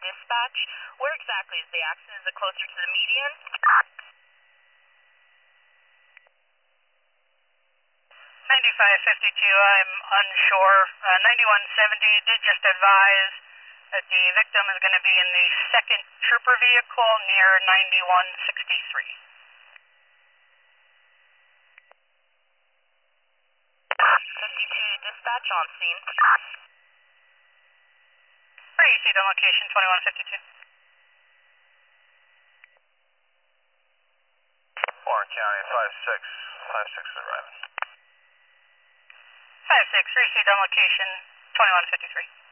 dispatch. Where exactly is the accident? Is it closer to the median? 9552, I'm unsure. 9170 did just advise that the victim is going to be in the second trooper vehicle near 9163. 52 dispatch on scene. Where you see the location 2152? Warren County 56 is arriving. 56, received on location 2153.